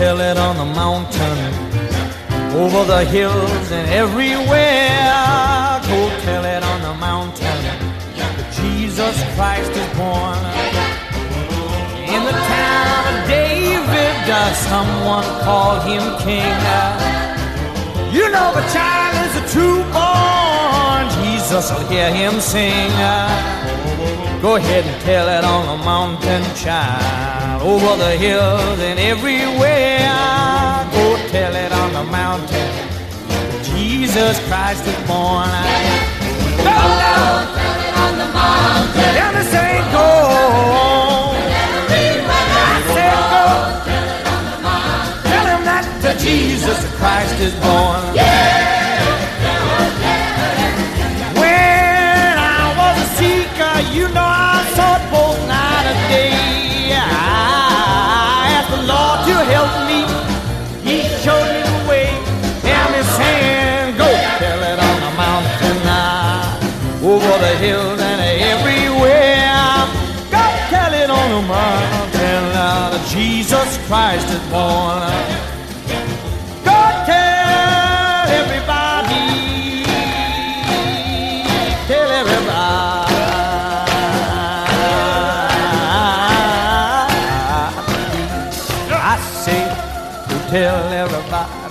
tell it on the mountain, over the hills and everywhere. Go tell it on the mountain that Jesus Christ is born. In the town of David, someone call him king. You know the child is a true born, Jesus will hear him sing. Go ahead and tell it on the mountain, child, over the hills and everywhere. Go tell it on the mountain, Jesus Christ is born. Go tell it on the mountain. Let me say go. Everywhere I said go. Tell it on the mountain. Tell him that Jesus Christ is born. Yeah. You know I sought both night and day. I asked the Lord to help me. He showed me the way. Tell me, saying, go tell it on the mountain, over the hills and everywhere. Go tell it on the mountain, that Jesus Christ is born. Go tell everybody. Tell everybody. Tell everybody.